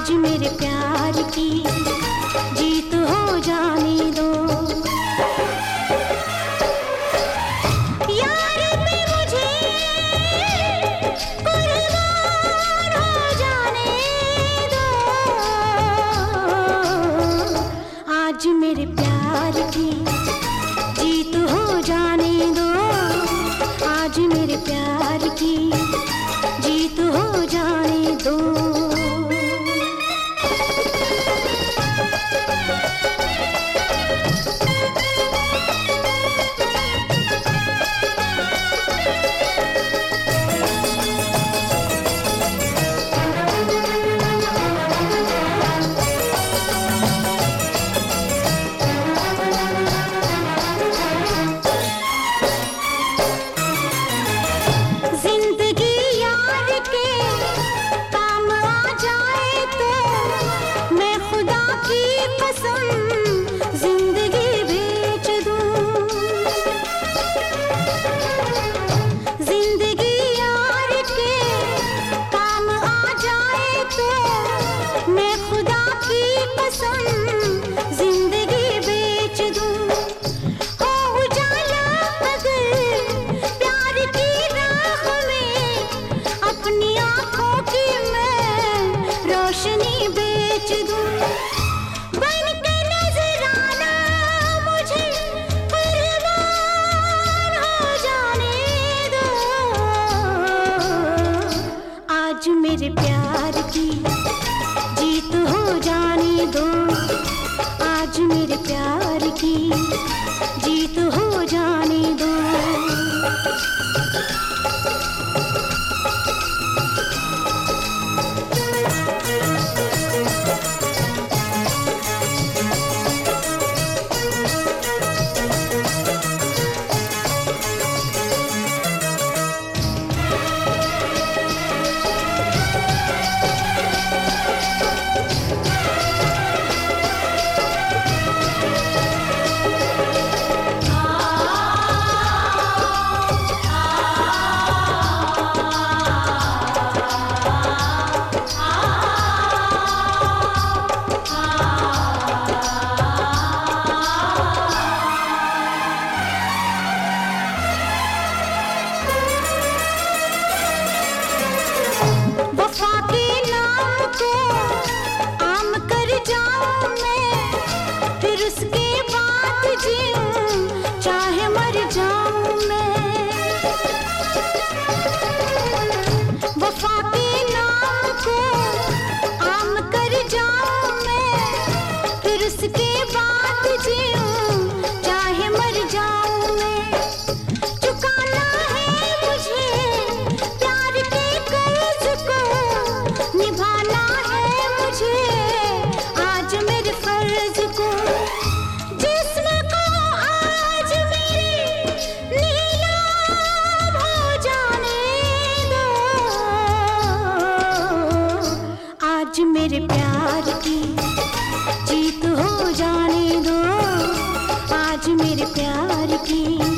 आज मेरे प्यार की जीत हो जाने दो। यार पे मुझे कुर्बान हो जाने दो। आज मेरे प्यार की जीत हो जाने दो। आज मेरे प्यार की जीत हो जाने दो। आज मेरे प्यार की जीत हो जाने दो। आज मेरे प्यार की जीत हो जाने दो। चाहे मर जाऊं मैं, वफा के नाम को आम कर जाऊं मैं, फिर उसके बाद जीऊं चाहे मर जाऊं मैं। चुकाना है मुझे प्यार के कर्ज को, निभाना है मुझे आज मेरे फर्ज को। आज मेरे प्यार की जीत हो जाने दो। आज मेरे प्यार की